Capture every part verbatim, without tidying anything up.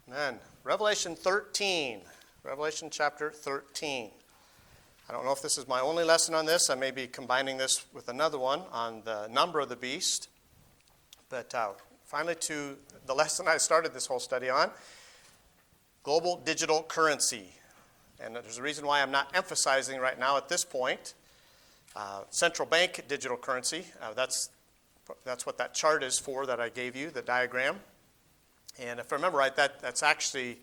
Amen. Revelation thirteen. Revelation chapter thirteen. I don't know if this is my only lesson on this. I may be combining this with another one on the number of the beast. But uh, finally to the lesson I started this whole study on, global digital currency. And there's a reason why I'm not emphasizing right now at this point. Uh, central bank digital currency, uh, that's, that's what that chart is for that I gave you, the diagram. And if I remember right, that, that's actually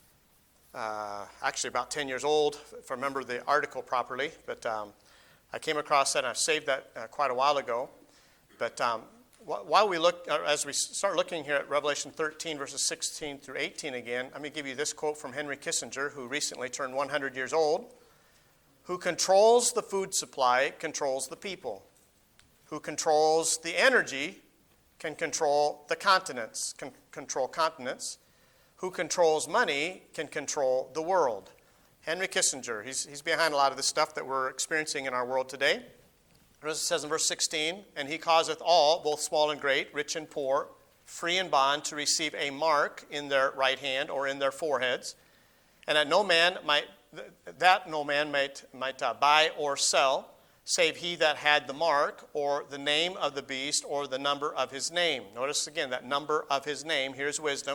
uh, actually about ten years old, if I remember the article properly. But um, I came across that, and I saved that uh, quite a while ago. But um, wh- while we look, uh, as we start looking here at Revelation thirteen, verses sixteen through eighteen again, let me give you this quote from Henry Kissinger, who recently turned one hundred years old. Who controls the food supply controls the people. Who controls the energy can control the continents, can control continents. Who controls money can control the world. Henry Kissinger, he's, he's behind a lot of the stuff that we're experiencing in our world today. As it says in verse sixteen, and he causeth all, both small and great, rich and poor, free and bond, to receive a mark in their right hand or in their foreheads, and that no man might that no man might might uh, buy or sell, save he that had the mark, or the name of the beast, or the number of his name. Notice again that number of his name. Here's wisdom.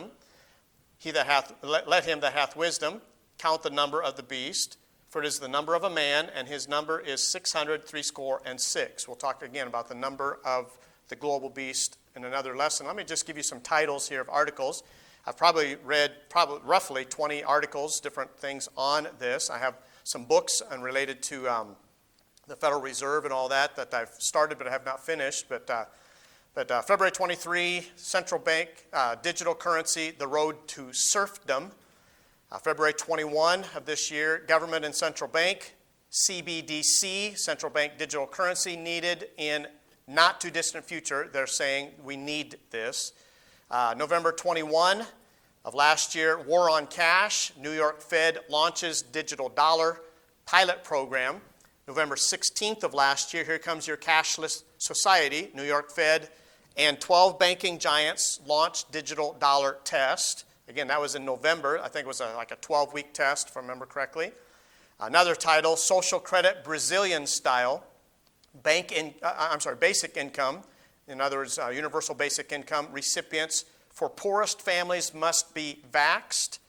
He that hath let, let him that hath wisdom count the number of the beast, for it is the number of a man, and his number is six hundred threescore and six. We'll talk again about the number of the global beast in another lesson. Let me just give you some titles here of articles. I've probably read probably roughly twenty articles, different things on this. I have some books and related to um, the Federal Reserve and all that that I've started but I have not finished. But, uh, but uh, February twenty-third, Central Bank uh, Digital Currency, The Road to Serfdom. Uh, February twenty-first of this year, Government and Central Bank, C B D C, Central Bank Digital Currency, needed in not too distant future. They're saying we need this. Uh, November twenty-first of last year, War on Cash, New York Fed launches digital dollar pilot program. November sixteenth of last year, here comes your cashless society, New York Fed, and twelve banking giants launched digital dollar test. Again, that was in November. I think it was a, like a twelve-week test, if I remember correctly. Another title, Social Credit Brazilian Style, bank in, uh, I'm sorry, Basic Income. In other words, uh, universal basic income recipients for poorest families must be vaxxed.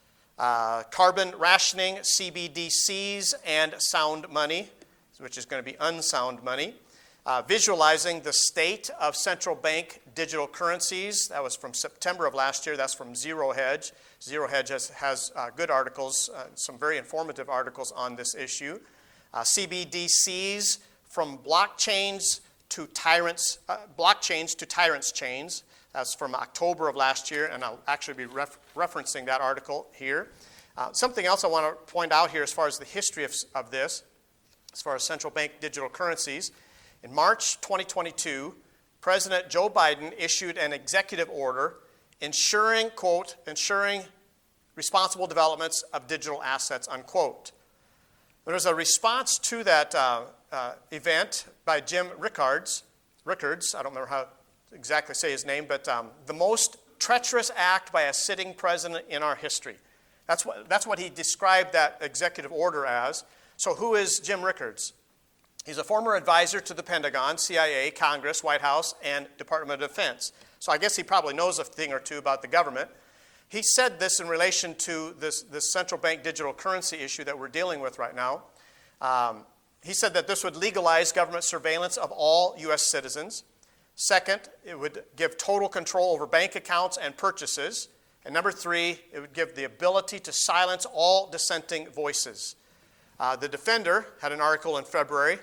Uh, carbon rationing, C B D Cs, and sound money, which is going to be unsound money. Uh, visualizing the state of central bank digital currencies. That was from September of last year. That's from Zero Hedge. Zero Hedge has, has uh, good articles, uh, some very informative articles on this issue. Uh, C B D Cs from blockchains to tyrants, uh, blockchains to tyrants chains. That's from October of last year, and I'll actually be ref- referencing that article here. Uh, something else I want to point out here as far as the history of, of this, as far as central bank digital currencies. In March twenty twenty-two, President Joe Biden issued an executive order ensuring, quote, ensuring responsible developments of digital assets, unquote. There was a response to that uh, uh, event by Jim Rickards. Rickards, I don't remember how to exactly say his name, but um, the most treacherous act by a sitting president in our history. That's what, that's what he described that executive order as. So who is Jim Rickards? He's a former advisor to the Pentagon, C I A, Congress, White House, and Department of Defense. So I guess he probably knows a thing or two about the government. He said this in relation to this, this central bank digital currency issue that we're dealing with right now. Um, he said that this would legalize government surveillance of all U S citizens. Second, it would give total control over bank accounts and purchases. And number three, it would give the ability to silence all dissenting voices. Uh, the Defender had an article in February,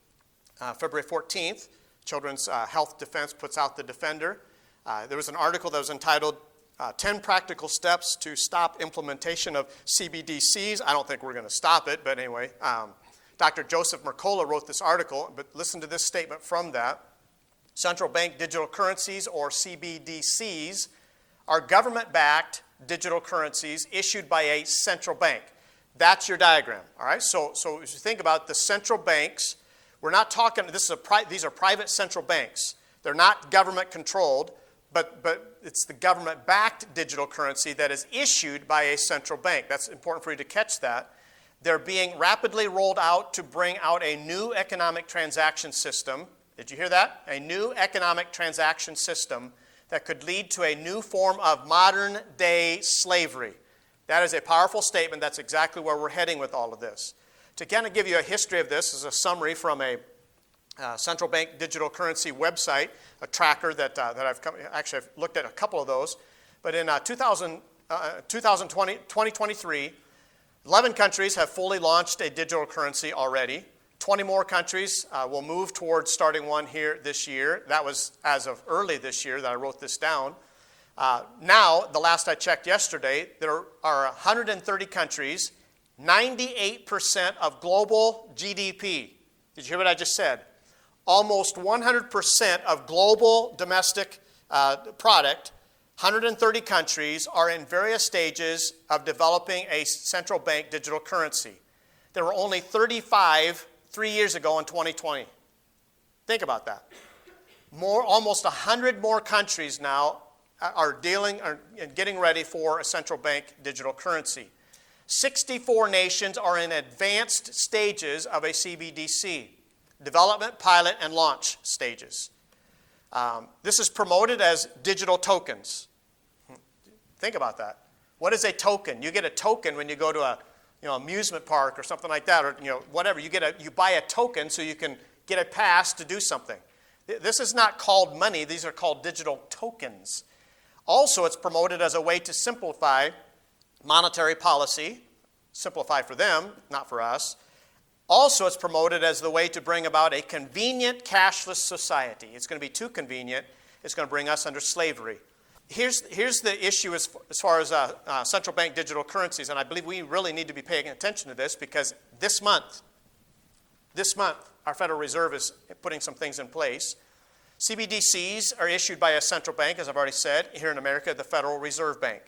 uh, February fourteenth. Children's uh, Health Defense puts out the Defender. Uh, there was an article that was entitled, uh, ten Practical Steps to Stop Implementation of C B D Cs. I don't think we're going to stop it, but anyway. Um, Doctor Joseph Mercola wrote this article, but listen to this statement from that. Central bank digital currencies, or C B D Cs, are government-backed digital currencies issued by a central bank. That's your diagram, all right? So, so as you think about the central banks, we're not talking, this is a pri- these are private central banks. They're not government-controlled, but, but it's the government-backed digital currency that is issued by a central bank. That's important for you to catch that. They're being rapidly rolled out to bring out a new economic transaction system. Did you hear that? A new economic transaction system that could lead to a new form of modern-day slavery. That is a powerful statement. That's exactly where we're heading with all of this. To kind of give you a history of this, as a summary from a uh, central bank digital currency website, a tracker that, uh, that I've come, actually I've looked at a couple of those. But in uh, two thousand, uh, twenty twenty, twenty twenty-three, eleven countries have fully launched a digital currency already. twenty more countries uh, will move towards starting one here this year. That was as of early this year that I wrote this down. Uh, now, the last I checked yesterday, there are one hundred thirty countries, ninety-eight percent of global G D P. Did you hear what I just said? Almost one hundred percent of global domestic uh, product, one hundred thirty countries are in various stages of developing a central bank digital currency. There were only thirty-five three years ago in twenty twenty. Think about that. More, almost one hundred more countries now are dealing are getting ready for a central bank digital currency. sixty-four nations are in advanced stages of a C B D C, development, pilot, and launch stages. Um, this is promoted as digital tokens. Think about that. What is a token? You get a token when you go to a you know, amusement park or something like that, or you know, whatever. You get a, you buy a token so you can get a pass to do something. This is not called money. These are called digital tokens. Also, it's promoted as a way to simplify monetary policy, simplify for them, not for us. Also, it's promoted as the way to bring about a convenient cashless society. It's going to be too convenient. It's going to bring us under slavery. Here's, here's the issue as, as far as uh, uh, central bank digital currencies, and I believe we really need to be paying attention to this because this month, this month, our Federal Reserve is putting some things in place. C B D Cs are issued by a central bank, as I've already said, here in America, the Federal Reserve Bank.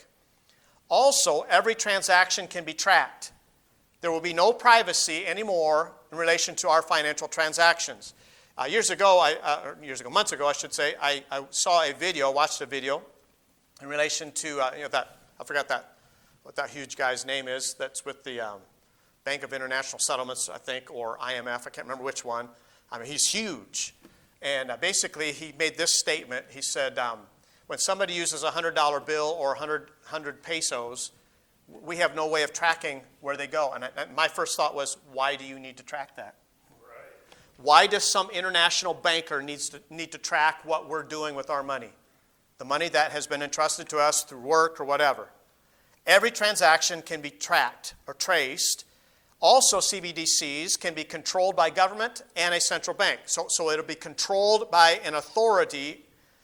Also, every transaction can be tracked. There will be no privacy anymore in relation to our financial transactions. Uh, years ago, I, uh, or years ago, months ago, I should say, I, I saw a video, watched a video in relation to uh, you know that I forgot that what that huge guy's name is. That's with the um, Bank of International Settlements, I think, or I M F. I can't remember which one. I mean, he's huge, and uh, basically he made this statement. He said, um, when somebody uses a hundred dollar bill or one hundred, one hundred pesos, we have no way of tracking where they go. And, I, and my first thought was, why do you need to track that? Right. Why does some international banker needs to need to track what we're doing with our money? The money that has been entrusted to us through work or whatever. Every transaction can be tracked or traced. Also, C B D Cs can be controlled by government and a central bank. So, so it'll be controlled by an authority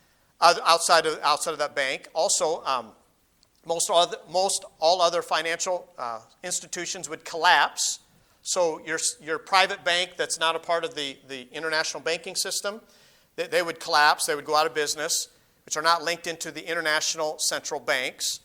outside of, outside of that bank. Also, um, most, other, most all other financial uh, institutions would collapse. So your, your private bank that's not a part of the, the international banking system, they, they would collapse. They would go out of business, which are not linked into the international central banks.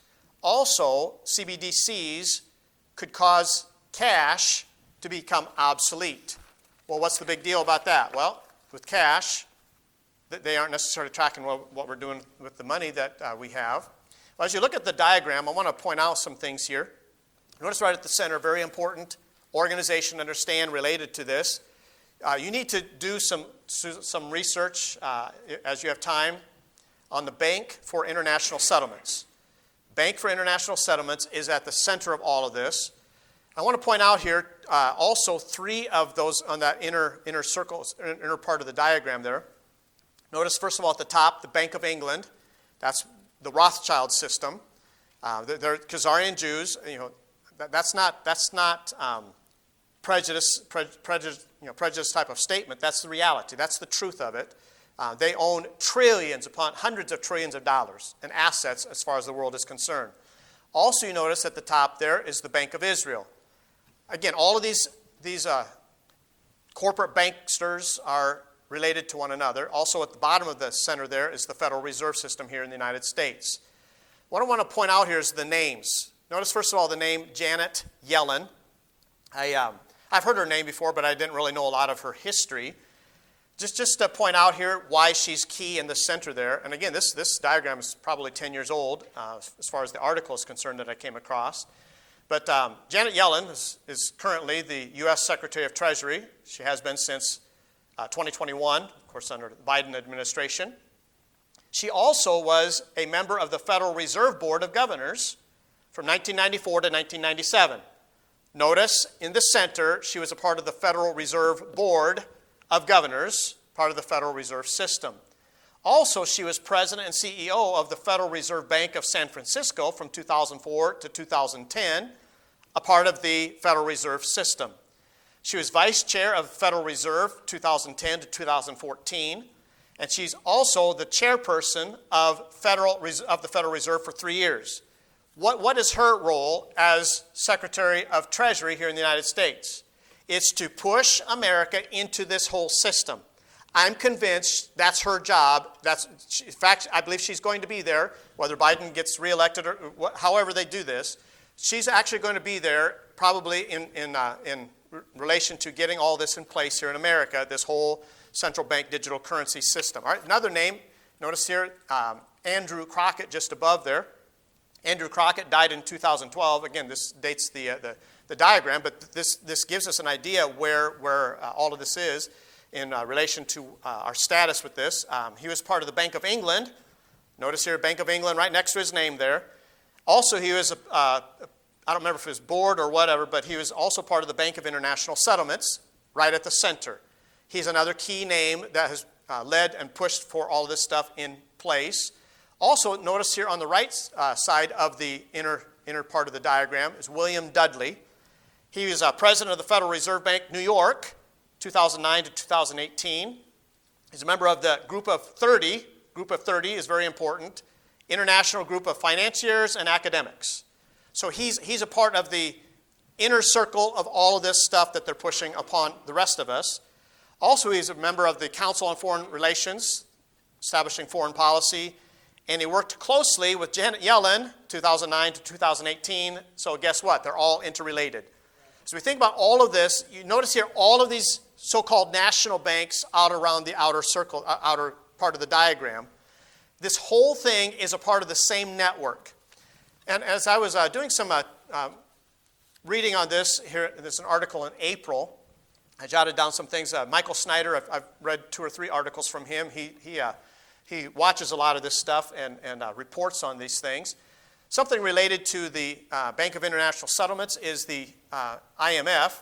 Also, C B D Cs could cause cash to become obsolete. Well, what's the big deal about that? Well, with cash, they aren't necessarily tracking what we're doing with the money that uh, we have. Well, as you look at the diagram, I want to point out some things here. Notice right at the center, very important organization to understand related to this. Uh, you need to do some, some research uh, as you have time on the Bank for International Settlements. Bank for International Settlements is at the center of all of this. I want to point out here uh, also three of those on that inner, inner circle, inner part of the diagram there. Notice, first of all, at the top, the Bank of England. That's the Rothschild system. Uh, they're, they're Khazarian Jews. You know, that, that's not that's not um, prejudice, pre, prejudice, you know, prejudice type of statement. That's the reality. That's the truth of it. Uh, they own trillions upon hundreds of trillions of dollars in assets as far as the world is concerned. Also, you notice at the top there is the Bank of Israel. Again, all of these these uh, corporate banksters are related to one another. Also at the bottom of the center there is the Federal Reserve System here in the United States. What I want to point out here is the names. Notice first of all the name Janet Yellen. I, um, I've heard her name before, but I didn't really know a lot of her history. just, just to point out here why she's key in the center there. And again, this, this diagram is probably ten years old uh, as far as the article is concerned that I came across. But um, Janet Yellen is, is currently the U S Secretary of Treasury. She has been since uh, twenty twenty-one, of course, under the Biden administration. She also was a member of the Federal Reserve Board of Governors from nineteen ninety-four to nineteen ninety-seven. Notice in the center, she was a part of the Federal Reserve Board of Governors, part of the Federal Reserve System. Also, she was president and C E O of the Federal Reserve Bank of San Francisco from two thousand four to two thousand ten, a part of the Federal Reserve System. She was vice chair of the Federal Reserve two thousand ten to two thousand fourteen, and she's also the chairperson of, Federal, of the Federal Reserve for three years. What, what is her role as Secretary of Treasury here in the United States? It's to push America into this whole system. I'm convinced that's her job. That's, in fact, I believe she's going to be there, whether Biden gets reelected or what, however they do this. She's actually going to be there probably in, in, uh, in relation to getting all this in place here in America, this whole central bank digital currency system. All right, another name, notice here, um, Andrew Crockett just above there. Andrew Crockett died in two thousand twelve. Again, this dates the, uh, the, the diagram, but this, this gives us an idea where, where uh, all of this is in uh, relation to uh, our status with this. Um, he was part of the Bank of England. Notice here, Bank of England right next to his name there. Also, he was, a, uh, I don't remember if it was board or whatever, but he was also part of the Bank of International Settlements right at the center. He's another key name that has uh, led and pushed for all this stuff in place. Also, notice here on the right uh, side of the inner, inner part of the diagram is William Dudley. He was uh, president of the Federal Reserve Bank, New York, two thousand nine to two thousand eighteen. He's a member of the Group of thirty. Group of thirty is very important. International group of financiers and academics. So he's, he's a part of the inner circle of all of this stuff that they're pushing upon the rest of us. Also, he's a member of the Council on Foreign Relations, establishing foreign policy. And he worked closely with Janet Yellen, two thousand nine to two thousand eighteen. So guess what? They're all interrelated. So we think about all of this. You notice here all of these so-called national banks out around the outer circle, uh, outer part of the diagram. This whole thing is a part of the same network. And as I was uh, doing some uh, uh, reading on this, here there's an article in April. I jotted down some things. Uh, Michael Snyder, I've, I've read two or three articles from him. He, he, uh, he watches a lot of this stuff and, and uh, reports on these things. Something related to the uh, Bank of International Settlements is the uh, I M F.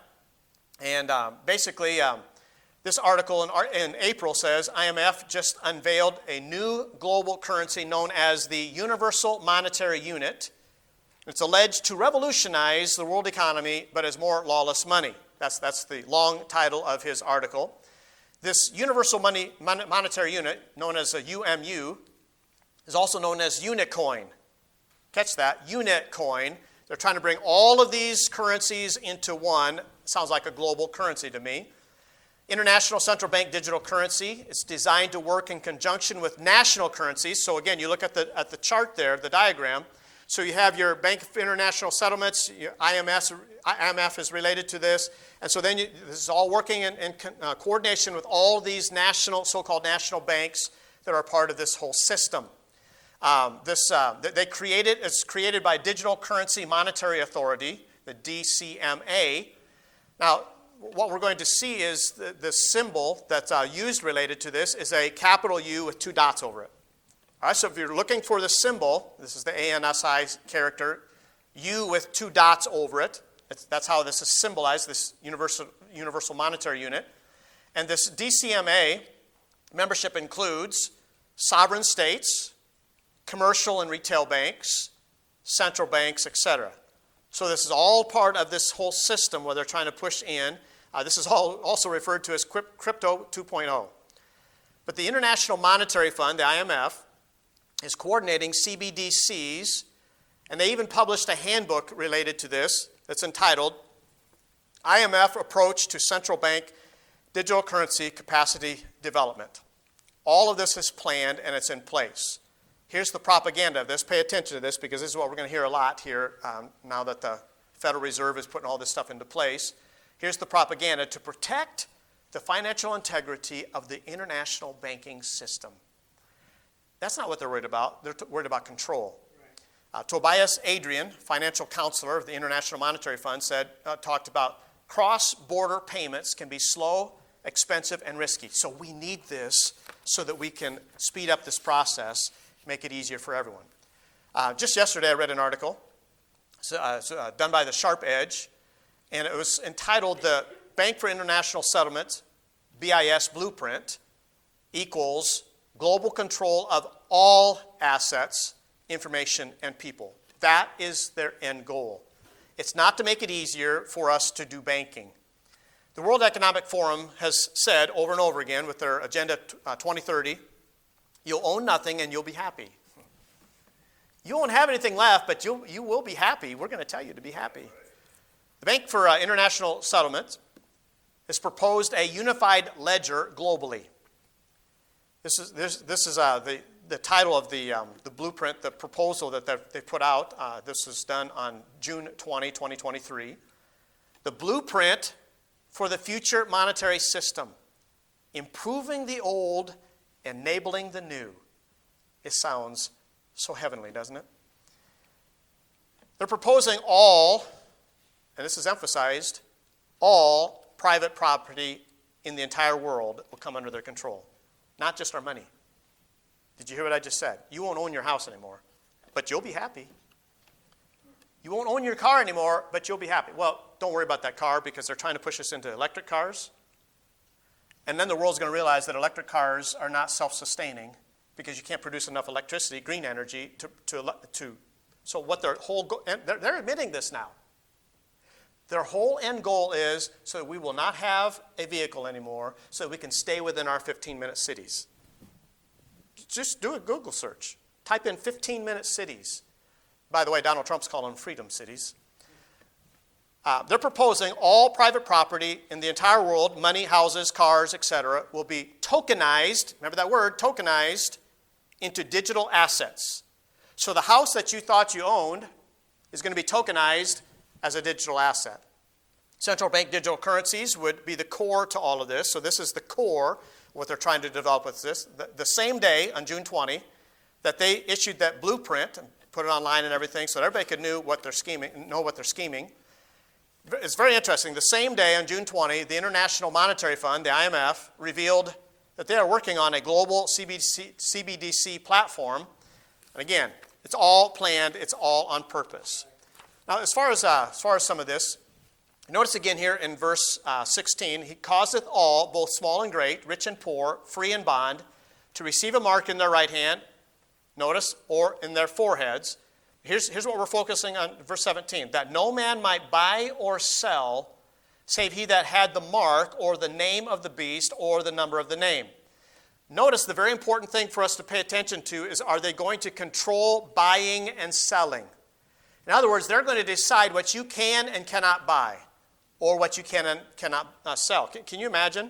And um, basically, um, this article in, in April says I M F just unveiled a new global currency known as the Universal Monetary Unit. It's alleged to revolutionize the world economy, but as more lawless money. That's, that's the long title of his article. This Universal Money, Mon- Monetary Unit, known as a U M U, is also known as Unitcoin. Catch that, Unitcoin. They're trying to bring all of these currencies into one. Sounds like a global currency to me. International Central Bank Digital Currency. It's designed to work in conjunction with national currencies. So again, you look at the, at the chart there, the diagram. So you have your Bank of International Settlements, your I M F, I M F is related to this. And so then you, this is all working in, in uh, coordination with all these national, so-called national banks that are part of this whole system. Um, this uh, they created, it's created by Digital Currency Monetary Authority, the D C M A. Now, what we're going to see is the, the symbol that's uh, used related to this is a capital U with two dots over it. All right, so if you're looking for the symbol, this is the A N S I character, U with two dots over it. It's, that's how this is symbolized, this universal, universal monetary unit. And this D C M A membership includes sovereign states, commercial and retail banks, central banks, et cetera. So this is all part of this whole system where they're trying to push in. Uh, this is all also referred to as Crypto two point oh. But the International Monetary Fund, the I M F, is coordinating C B D Cs, and they even published a handbook related to this that's entitled I M F Approach to Central Bank Digital Currency Capacity Development. All of this is planned and it's in place. Here's the propaganda of this. Pay attention to this because this is what we're going to hear a lot here um, now that the Federal Reserve is putting all this stuff into place. Here's the propaganda. To protect the financial integrity of the international banking system. That's not what they're worried about. They're t- worried about control. Uh, Tobias Adrian, financial counselor of the International Monetary Fund, said, uh, talked about cross-border payments can be slow, expensive, and risky. So we need this so that we can speed up this process, make it easier for everyone. Uh, just yesterday, I read an article so, uh, so, uh, done by the Sharp Edge, and it was entitled "The Bank for International Settlements, B I S Blueprint, equals global control of all assets, information, and people." That is their end goal. It's not to make it easier for us to do banking. The World Economic Forum has said over and over again with their Agenda uh, twenty thirty, you'll own nothing and you'll be happy. You won't have anything left, but you'll, you will be happy. We're going to tell you to be happy. The Bank for uh, International Settlements has proposed a unified ledger globally. This is, this, this is uh, the, the title of the, um, the blueprint, the proposal that they put out. Uh, this was done on June twentieth, twenty twenty-three. The blueprint for the future monetary system, improving the old, enabling the new. It sounds so heavenly, doesn't it? They're proposing all, and this is emphasized, all private property in the entire world will come under their control, not just our money. Did you hear what I just said? You won't own your house anymore, but you'll be happy. You won't own your car anymore, but you'll be happy. Well, don't worry about that car because they're trying to push us into electric cars. And then the world's going to realize that electric cars are not self-sustaining because you can't produce enough electricity, green energy, to, to, to so what their whole goal, and they're, they're admitting this now. Their whole end goal is so that we will not have a vehicle anymore so that we can stay within our fifteen-minute cities. Just do a Google search. Type in fifteen-minute cities. By the way, Donald Trump's calling them freedom cities. Uh, they're proposing all private property in the entire world, money, houses, cars, et cetera, will be tokenized, remember that word, tokenized, into digital assets. So the house that you thought you owned is going to be tokenized as a digital asset. Central bank digital currencies would be the core to all of this. So this is the core, what they're trying to develop with this. The, the same day, on June twentieth, that they issued that blueprint and put it online and everything so that everybody could know what they're scheming, know what they're scheming. It's very interesting. The same day, on June twentieth, the International Monetary Fund, the I M F, revealed that they are working on a global C B D C platform. And again, it's all planned. It's all on purpose. Now, as far as, uh, as far as some of this, notice again here in verse uh, sixteen, he causeth all, both small and great, rich and poor, free and bond, to receive a mark in their right hand, notice, or in their foreheads. Here's, here's what we're focusing on, verse seventeen, that no man might buy or sell, save he that had the mark, or the name of the beast, or the number of the name. Notice the very important thing for us to pay attention to is, are they going to control buying and selling? In other words, they're going to decide what you can and cannot buy, or what you can and cannot uh, sell. Can, can you imagine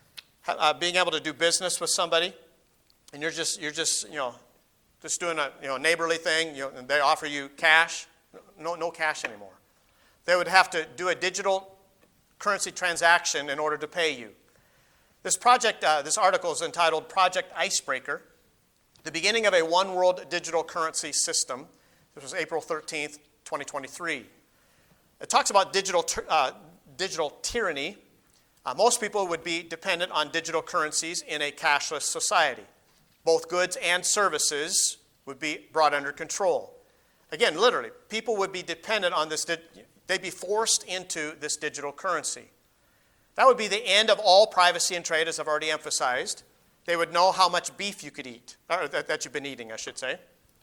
uh, being able to do business with somebody, and you're just you're just you know just doing a you know neighborly thing, you know, and they offer you cash? No, no cash anymore. They would have to do a digital currency transaction in order to pay you. This project, uh, this article is entitled "Project Icebreaker: The Beginning of a One World Digital Currency System." This was April thirteenth, twenty twenty-three. It talks about digital uh, digital tyranny. Uh, most people would be dependent on digital currencies in a cashless society. Both goods and services would be brought under control. Again, literally, people would be dependent on this. They'd be forced into this digital currency. That would be the end of all privacy and trade, as I've already emphasized. They would know how much beef you could eat, or that, that you've been eating, I should say.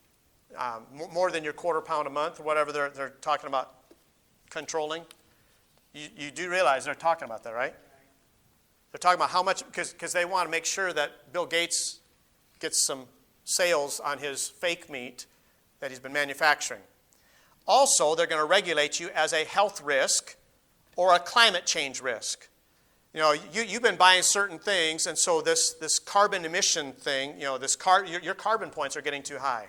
Um, more than your quarter pound a month, or whatever they're, they're talking about controlling. You, you do realize they're talking about that, right? They're talking about how much, because they want to make sure that Bill Gates gets some sales on his fake meat that he's been manufacturing. Also, they're going to regulate you as a health risk or a climate change risk. You know, you, you've been buying certain things, and so this, this carbon emission thing, you know, this car, your, your carbon points are getting too high.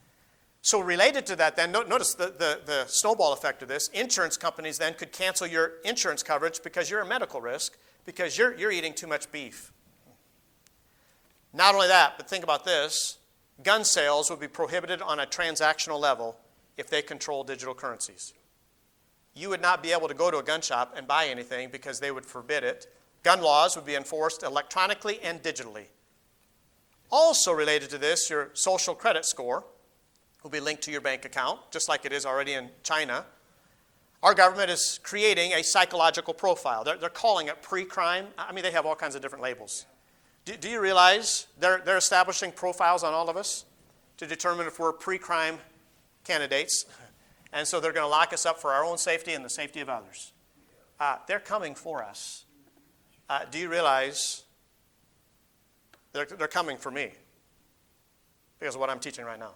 So related to that, then, notice the, the, the snowball effect of this. Insurance companies then could cancel your insurance coverage because you're a medical risk, because you're, you're eating too much beef. Not only that, but think about this. Gun sales would be prohibited on a transactional level if they control digital currencies. You would not be able to go to a gun shop and buy anything because they would forbid it. Gun laws would be enforced electronically and digitally. Also related to this, your social credit score will be linked to your bank account, just like it is already in China. Our government is creating a psychological profile. They're, they're calling it pre-crime. I mean, they have all kinds of different labels. Do, do you realize they're, they're establishing profiles on all of us to determine if we're pre-crime candidates? And so they're going to lock us up for our own safety and the safety of others. Uh, they're coming for us. Uh, do you realize they're, they're coming for me because of what I'm teaching right now?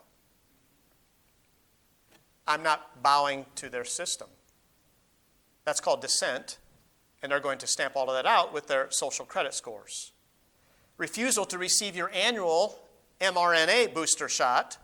I'm not bowing to their system. That's called dissent, and they're going to stamp all of that out with their social credit scores. Refusal to receive your annual mRNA booster shot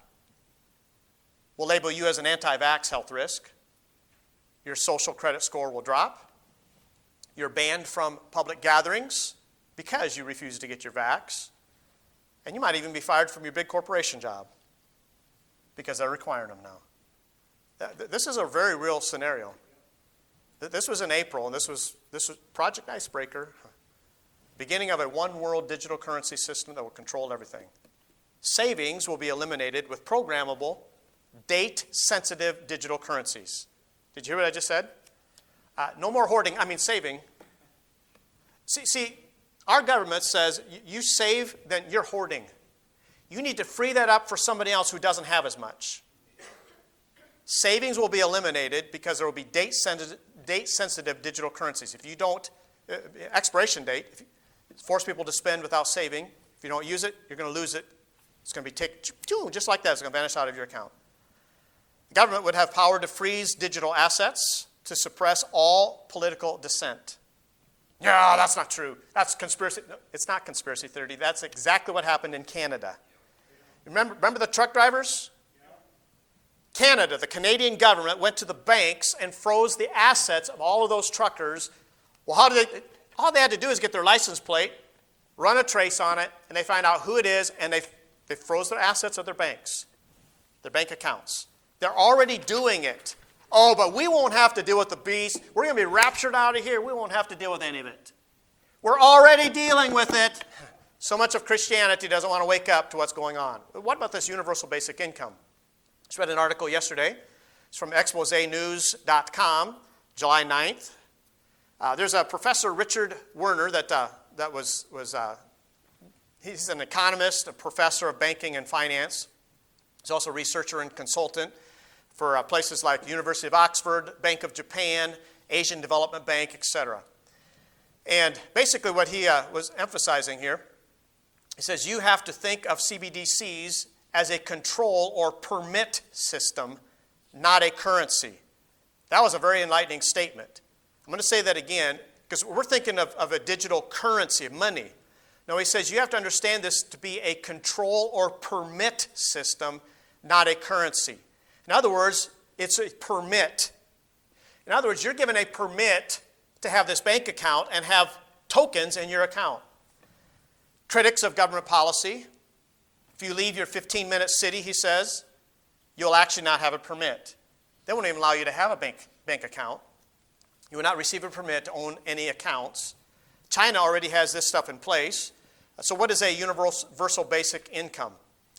will label you as an anti-vax health risk. Your social credit score will drop. You're banned from public gatherings because you refuse to get your vax. And you might even be fired from your big corporation job because they're requiring them now. This is a very real scenario. This was in April, and this was, this was Project Icebreaker, beginning of a one-world digital currency system that will control everything. Savings will be eliminated with programmable, date-sensitive digital currencies. Did you hear what I just said? Uh, no more hoarding. I mean saving. See, see, our government says you save, then you're hoarding. You need to free that up for somebody else who doesn't have as much. Savings will be eliminated because there will be date-sensitive, date-sensitive digital currencies. If you don't, uh, expiration date, if you force people to spend without saving, if you don't use it, you're going to lose it. It's going to be taken, just like that, it's going to vanish out of your account. The government would have power to freeze digital assets to suppress all political dissent. Yeah, that's not true. That's conspiracy. No, it's not conspiracy theory. That's exactly what happened in Canada. Remember, remember the truck drivers? Canada, the Canadian government, went to the banks and froze the assets of all of those truckers. Well, how did they? All they had to do is get their license plate, run a trace on it, and they find out who it is, and they, they froze their assets of their banks, their bank accounts. They're already doing it. Oh, but we won't have to deal with the beast. We're going to be raptured out of here. We won't have to deal with any of it. We're already dealing with it. So much of Christianity doesn't want to wake up to what's going on. But what about this universal basic income? I just read an article yesterday. It's from expose news dot com, July ninth. Uh, there's a Professor Richard Werner that uh, that was was uh, he's an economist, a professor of banking and finance. He's also a researcher and consultant for uh, places like University of Oxford, Bank of Japan, Asian Development Bank, et cetera. And basically, what he uh, was emphasizing here, he says you have to think of C B D Cs as a control or permit system, not a currency. That was a very enlightening statement. I'm going to say that again because we're thinking of, of a digital currency, of money. No, he says you have to understand this to be a control or permit system, not a currency. In other words, it's a permit. In other words, you're given a permit to have this bank account and have tokens in your account. Critics of government policy, if you leave your fifteen-minute city, he says, you'll actually not have a permit. They won't even allow you to have a bank, bank account. You will not receive a permit to own any accounts. China already has this stuff in place. So what is a universal basic income?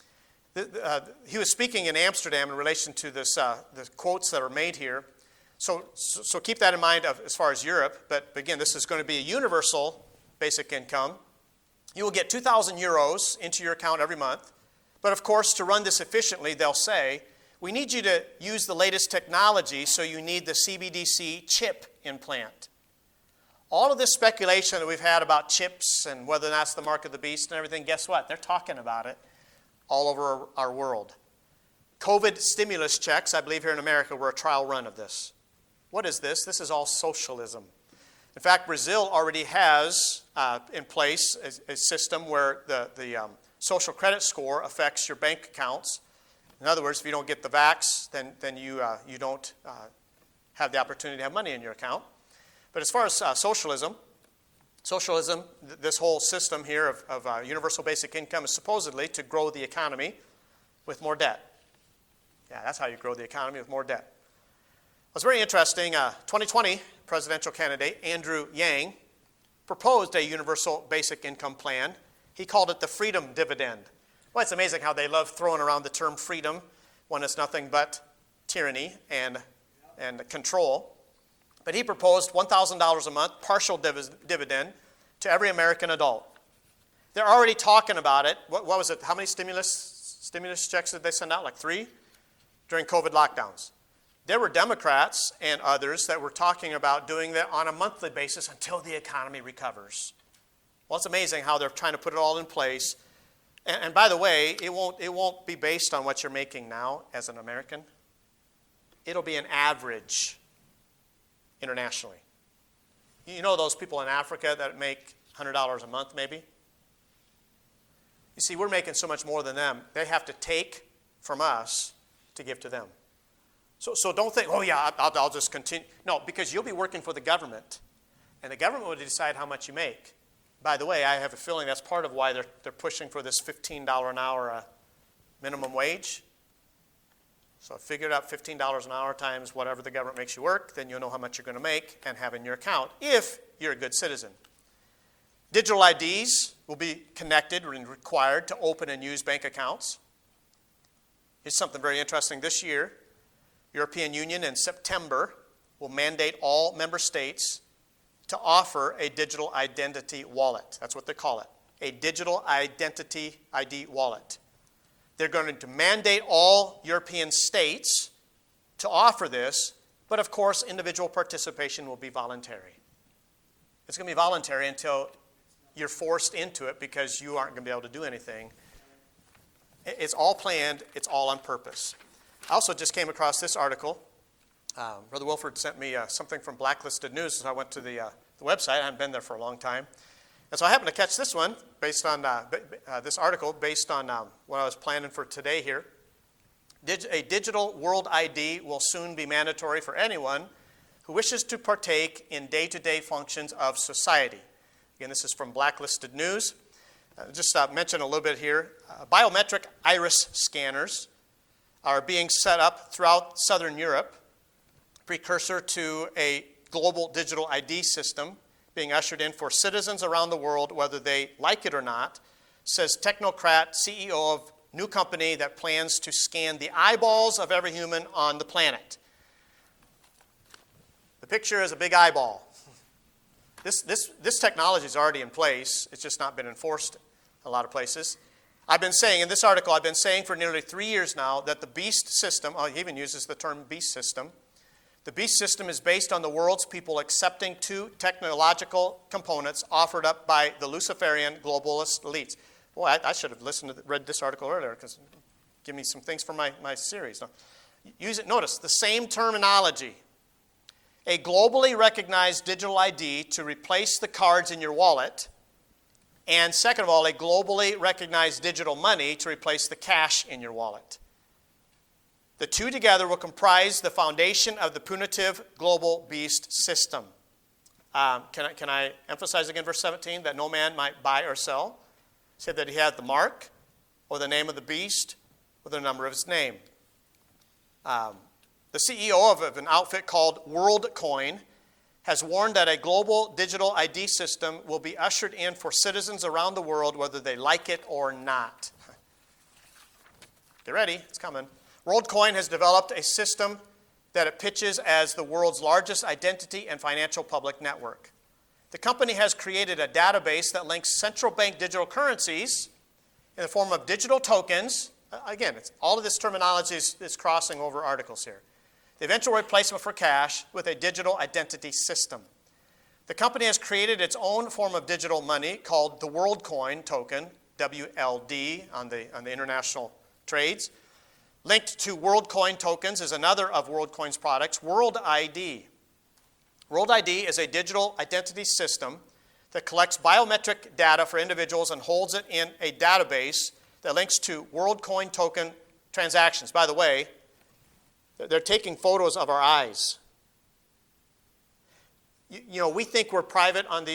Uh, he was speaking in Amsterdam in relation to this, uh, the quotes that are made here. So, so, so keep that in mind of, as far as Europe. But again, this is going to be a universal basic income. You will get two thousand euros into your account every month. But of course, to run this efficiently, they'll say, we need you to use the latest technology, so you need the C B D C chip implant. All of this speculation that we've had about chips and whether that's the mark of the beast and everything, guess what? They're talking about it all over our world. COVID stimulus checks, I believe here in America, were a trial run of this. What is this? This is all socialism. In fact, Brazil already has uh, in place a, a system where the, the um, social credit score affects your bank accounts. In other words, if you don't get the vax, then, then you, uh, you don't uh, have the opportunity to have money in your account. But as far as uh, socialism, Socialism, th- this whole system here of, of uh, universal basic income is supposedly to grow the economy with more debt. Yeah, that's how you grow the economy, with more debt. It was very interesting. Uh, twenty twenty presidential candidate Andrew Yang proposed a universal basic income plan. He called it the freedom dividend. Well, it's amazing how they love throwing around the term freedom when it's nothing but tyranny and, and control. But he proposed one thousand dollars a month, partial div- dividend, to every American adult. They're already talking about it. What, what was it? How many stimulus, stimulus checks did they send out? Like three? During COVID lockdowns. There were Democrats and others that were talking about doing that on a monthly basis until the economy recovers. Well, it's amazing how they're trying to put it all in place. And, and by the way, it won't, it won't be based on what you're making now as an American. It'll be an average internationally. You know those people in Africa that make one hundred dollars a month maybe? You see, we're making so much more than them. They have to take from us to give to them. So, so don't think, oh yeah, I'll, I'll just continue. No, because you'll be working for the government, and the government will decide how much you make. By the way, I have a feeling that's part of why they're, they're pushing for this fifteen dollars an hour uh, minimum wage. So figure it out, fifteen dollars an hour times whatever the government makes you work, then you'll know how much you're going to make and have in your account if you're a good citizen. Digital I Ds will be connected and required to open and use bank accounts. Here's something very interesting. This year, European Union in September will mandate all member states to offer a digital identity wallet. That's what they call it, a digital identity I D wallet. They're going to mandate all European states to offer this, but of course, individual participation will be voluntary. It's going to be voluntary until you're forced into it because you aren't going to be able to do anything. It's all planned. It's all on purpose. I also just came across this article. Uh, Brother Wilford sent me uh, something from Blacklisted News, so I went to the, uh, the website. I haven't been there for a long time. And so I happened to catch this one, based on uh, uh, this article, based on um, what I was planning for today here. Dig- a digital world I D will soon be mandatory for anyone who wishes to partake in day-to-day functions of society. Again, this is from Blacklisted News. Uh, just uh, mention a little bit here. Uh, biometric iris scanners are being set up throughout Southern Europe, precursor to a global digital I D system being ushered in for citizens around the world, whether they like it or not, says technocrat, C E O of new company that plans to scan the eyeballs of every human on the planet. The picture is a big eyeball. This, this, this technology is already in place. It's just not been enforced in a lot of places. I've been saying, in this article, I've been saying for nearly three years now that the BEAST system, oh, he even uses the term BEAST system, the BEAST system is based on the world's people accepting two technological components offered up by the Luciferian globalist elites. Boy, I, I should have listened to the, read this article earlier because give me some things for my, my series. No. Use it. Notice the same terminology. A globally recognized digital I D to replace the cards in your wallet, and second of all, a globally recognized digital money to replace the cash in your wallet. The two together will comprise the foundation of the punitive global beast system. Um, can, I, can I emphasize again verse seventeen? That no man might buy or sell, save that he had the mark or the name of the beast or the number of his name. Um, the C E O of, of an outfit called WorldCoin has warned that a global digital I D system will be ushered in for citizens around the world whether they like it or not. Get ready, it's coming. WorldCoin has developed a system that it pitches as the world's largest identity and financial public network. The company has created a database that links central bank digital currencies in the form of digital tokens. Again, it's, all of this terminology is, is crossing over articles here. The eventual replacement for cash with a digital identity system. The company has created its own form of digital money called the WorldCoin token, W L D, on the, on the international trades. Linked to WorldCoin tokens is another of WorldCoin's products, World I D. World I D is a digital identity system that collects biometric data for individuals and holds it in a database that links to WorldCoin token transactions. By the way, they're taking photos of our eyes. You, you know, we think we're private on these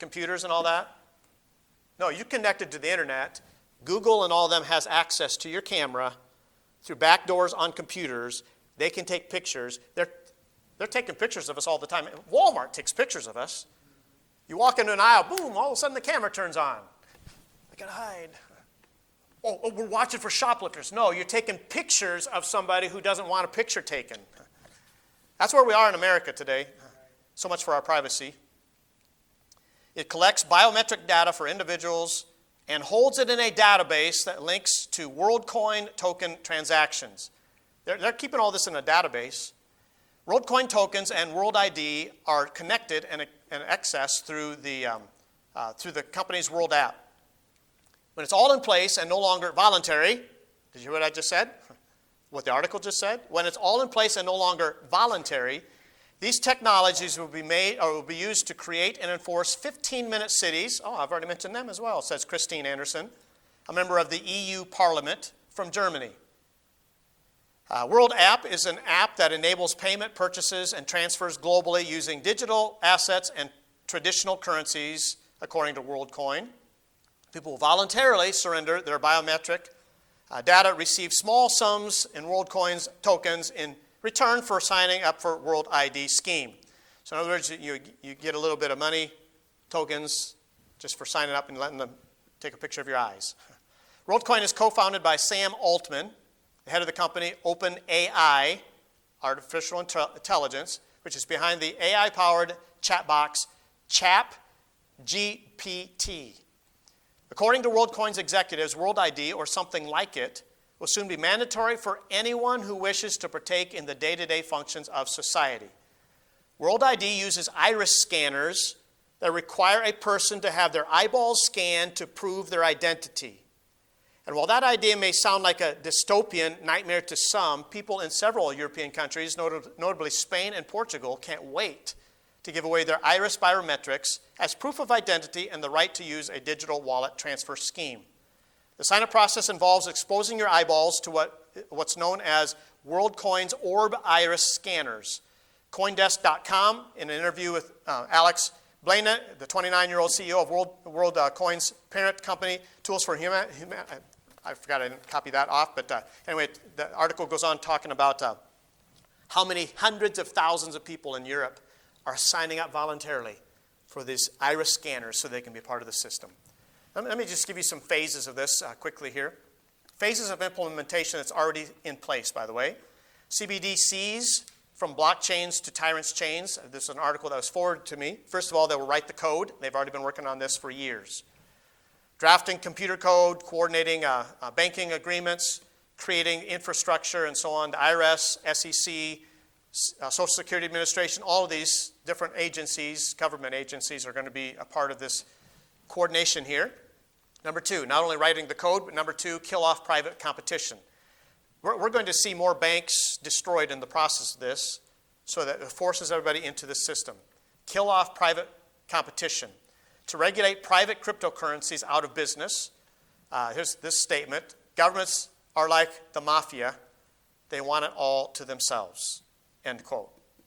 computers and all that? No, you're connected to the internet. Google and all of them has access to your camera through back doors on computers. They can take pictures. They're, they're taking pictures of us all the time. Walmart takes pictures of us. You walk into an aisle, boom, all of a sudden the camera turns on. I gotta hide. Oh, oh, we're watching for shoplifters. No, you're taking pictures of somebody who doesn't want a picture taken. That's where we are in America today. So much for our privacy. It collects biometric data for individuals and holds it in a database that links to WorldCoin token transactions. They're, they're keeping all this in a database. WorldCoin tokens and World I D are connected and, and accessed through the, um, uh, through the company's World app. When it's all in place and no longer voluntary, did you hear what I just said? What the article just said? When it's all in place and no longer voluntary, these technologies will be made or will be used to create and enforce fifteen-minute cities. Oh, I've already mentioned them as well, says Christine Anderson, a member of the E U Parliament from Germany. Uh, World App is an app that enables payment, purchases, and transfers globally using digital assets and traditional currencies, according to WorldCoin. People will voluntarily surrender their biometric uh, data, receive small sums in WorldCoin's tokens in return for signing up for World I D scheme. So in other words, you, you get a little bit of money, tokens, just for signing up and letting them take a picture of your eyes. WorldCoin is co-founded by Sam Altman, the head of the company OpenAI, Artificial Intelligence, which is behind the A I-powered chat box ChatGPT. According to WorldCoin's executives, World I D, or something like it, will soon be mandatory for anyone who wishes to partake in the day-to-day functions of society. World I D uses iris scanners that require a person to have their eyeballs scanned to prove their identity. And while that idea may sound like a dystopian nightmare to some, people in several European countries, notably Spain and Portugal, can't wait to give away their iris biometrics as proof of identity and the right to use a digital wallet transfer scheme. The sign-up process involves exposing your eyeballs to what, what's known as WorldCoin's Orb Iris Scanners. Coindesk dot com, in an interview with uh, Alex Blana, the twenty-nine-year-old C E O of World, WorldCoin's parent company, Tools for Human, Human I, I forgot I didn't copy that off, but uh, anyway, the article goes on talking about uh, how many hundreds of thousands of people in Europe are signing up voluntarily for these iris scanners so they can be part of the system. Let me just give you some phases of this uh, quickly here. Phases of implementation that's already in place, by the way. C B D Cs, from blockchains to tyrants' chains. This is an article that was forwarded to me. First of all, they will write the code. They've already been working on this for years. Drafting computer code, coordinating uh, uh, banking agreements, creating infrastructure, and so on. The I R S, S E C, uh, Social Security Administration, all of these different agencies, government agencies, are going to be a part of this coordination here. Number two, not only writing the code, but number two, kill off private competition. We're, we're going to see more banks destroyed in the process of this so that it forces everybody into the system. Kill off private competition. To regulate private cryptocurrencies out of business, uh, here's this statement: governments are like the mafia. They want it all to themselves. End quote.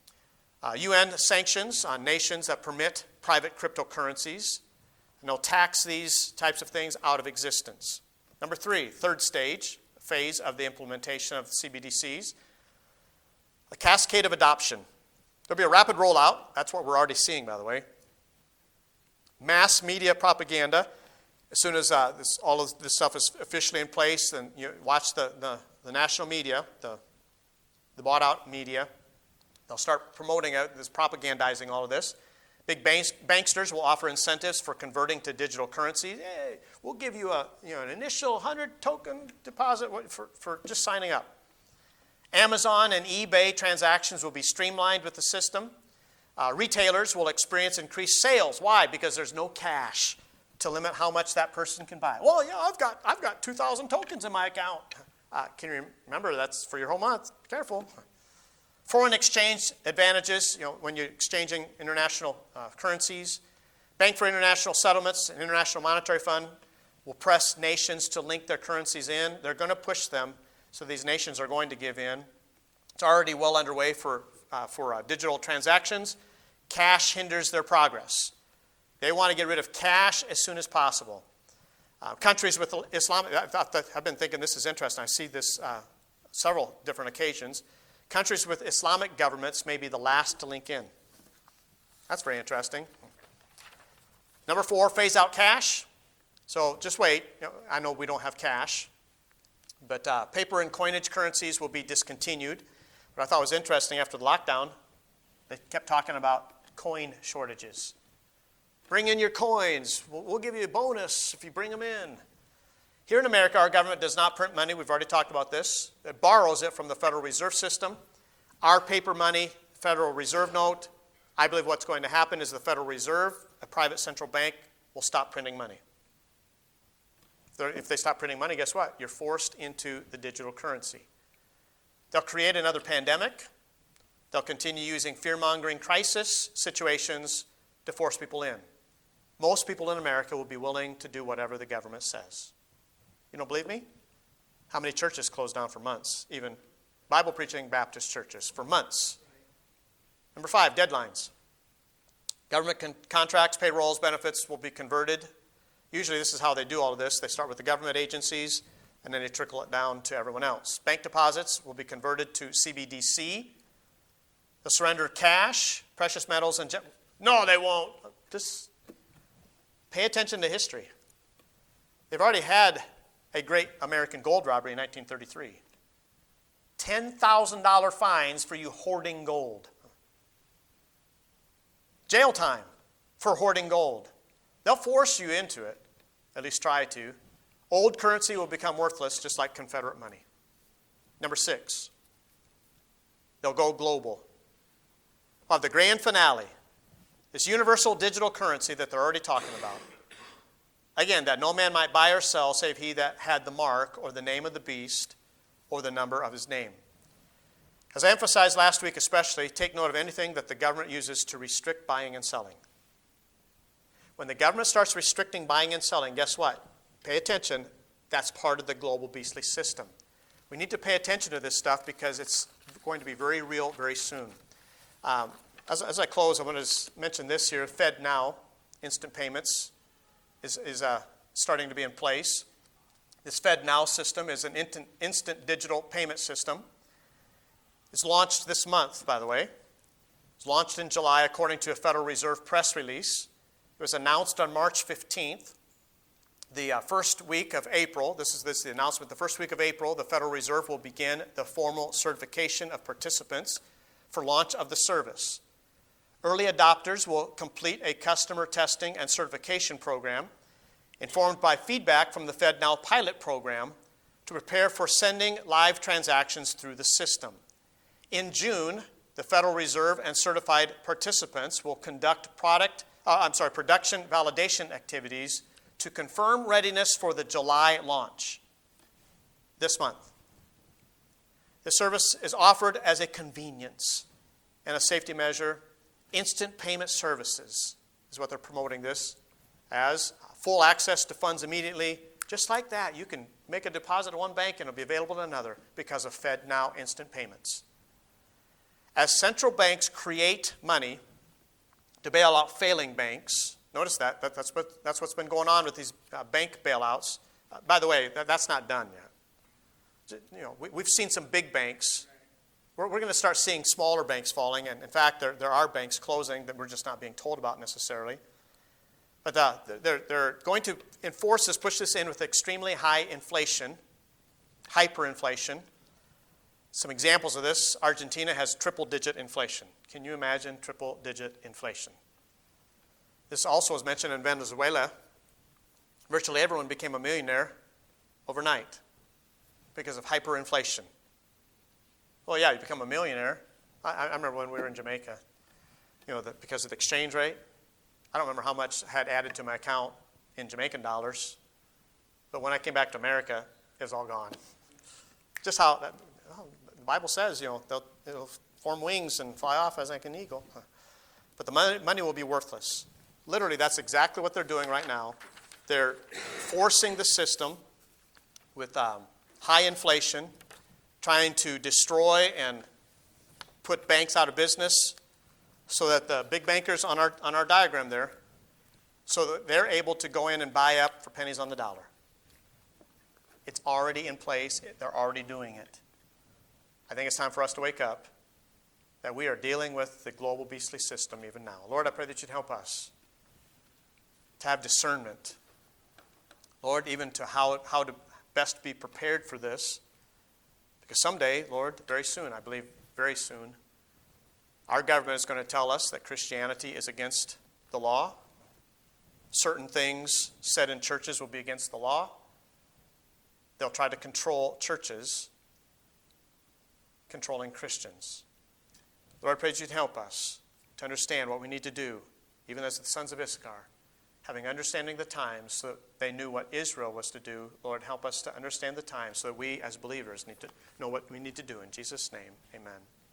Uh, U N sanctions on nations that permit private cryptocurrencies. And they'll tax these types of things out of existence. Number three, third stage, phase of the implementation of the C B D Cs, a cascade of adoption. There'll be a rapid rollout. That's what we're already seeing, by the way. Mass media propaganda. As soon as uh, this, all of this stuff is officially in place, then you watch the, the, the national media, the, the bought-out media. They'll start promoting it, this propagandizing all of this. Big banks, banksters will offer incentives for converting to digital currency. Hey, we'll give you a you know an initial one hundred token deposit for, for just signing up. Amazon and eBay transactions will be streamlined with the system. Uh, retailers will experience increased sales. Why? Because there's no cash to limit how much that person can buy. Well, yeah, I've got I've got two thousand tokens in my account. Uh, can you remember that's for your whole month? Careful. Foreign exchange advantages, you know, when you're exchanging international uh, currencies. Bank for International Settlements and International Monetary Fund will press nations to link their currencies in. They're going to push them, so these nations are going to give in. It's already well underway for, uh, for uh, digital transactions. Cash hinders their progress. They want to get rid of cash as soon as possible. Uh, countries with Islamic, I thought that, I've been thinking this is interesting. I see this uh, several different occasions. Countries with Islamic governments may be the last to link in. That's very interesting. Number four, phase out cash. So just wait. You know, I know we don't have cash, but uh, paper and coinage currencies will be discontinued. What I thought was interesting after the lockdown, they kept talking about coin shortages. Bring in your coins. We'll, we'll give you a bonus if you bring them in. Here in America, our government does not print money. We've already talked about this. It borrows it from the Federal Reserve System. Our paper money, Federal Reserve note, I believe what's going to happen is the Federal Reserve, a private central bank, will stop printing money. If they stop printing money, guess what? You're forced into the digital currency. They'll create another pandemic. They'll continue using fear-mongering crisis situations to force people in. Most people in America will be willing to do whatever the government says. You don't believe me? How many churches closed down for months? Even Bible-preaching Baptist churches for months. Number five, deadlines. Government con- contracts, payrolls, benefits will be converted. Usually this is how they do all of this. They start with the government agencies, and then they trickle it down to everyone else. Bank deposits will be converted to C B D C. They'll surrender cash, precious metals, and... Ge- no, they won't. Just pay attention to history. They've already had a great American gold robbery in nineteen thirty-three. ten thousand dollars fines for you hoarding gold. Jail time for hoarding gold. They'll force you into it, at least try to. Old currency will become worthless, just like Confederate money. Number six, they'll go global. Of the grand finale, this universal digital currency that they're already talking about. Again, that no man might buy or sell save he that had the mark or the name of the beast or the number of his name. As I emphasized last week especially, take note of anything that the government uses to restrict buying and selling. When the government starts restricting buying and selling, guess what? Pay attention. That's part of the global beastly system. We need to pay attention to this stuff because it's going to be very real very soon. Um, as, as I close, I want to mention this here. FedNow, instant payments, is, is uh, starting to be in place. This FedNow system is an instant, instant digital payment system. It's launched this month, by the way. It's launched in July according to a Federal Reserve press release. It was announced on March fifteenth. The uh, first week of April, this is, this is the announcement, the first week of April, the Federal Reserve will begin the formal certification of participants for launch of the service. Early adopters will complete a customer testing and certification program informed by feedback from the FedNow pilot program to prepare for sending live transactions through the system. In June, the Federal Reserve and certified participants will conduct product, uh, I'm sorry, production validation activities to confirm readiness for the July launch this month. The service is offered as a convenience and a safety measure. Instant payment services is what they're promoting this as. Full access to funds immediately. Just like that, you can make a deposit at one bank and it'll be available at another because of FedNow instant payments. As central banks create money to bail out failing banks, notice that, that that's, what, that's what's been going on with these uh, bank bailouts. Uh, by the way, that, that's not done yet. You know, we, we've seen some big banks. We're, we're going to start seeing smaller banks falling, and in fact, there, there are banks closing that we're just not being told about necessarily. But uh, they're, they're going to enforce this, push this in with extremely high inflation, hyperinflation. Some examples of this: Argentina has triple-digit inflation. Can you imagine triple-digit inflation? This also was mentioned in Venezuela. Virtually everyone became a millionaire overnight because of hyperinflation. Well, yeah, you become a millionaire. I, I remember when we were in Jamaica, you know, the, because of the exchange rate. I don't remember how much had added to my account in Jamaican dollars, but when I came back to America, it was all gone. Just how that, well, the Bible says, you know, they'll, they'll form wings and fly off as like an eagle. But the money, money will be worthless. Literally, that's exactly what they're doing right now. They're forcing the system with um, high inflation, trying to destroy and put banks out of business so that the big bankers on our on our diagram there, so that they're able to go in and buy up for pennies on the dollar. It's already in place. They're already doing it. I think it's time for us to wake up, that we are dealing with the global beastly system even now. Lord, I pray that you'd help us to have discernment. Lord, even to how, how to best be prepared for this. Because someday, Lord, very soon, I believe very soon, our government is going to tell us that Christianity is against the law. Certain things said in churches will be against the law. They'll try to control churches, controlling Christians. Lord, I pray that you'd help us to understand what we need to do, even as the sons of Issachar, having understanding the times so that they knew what Israel was to do. Lord, help us to understand the times so that we as believers need to know what we need to do. In Jesus' name, amen.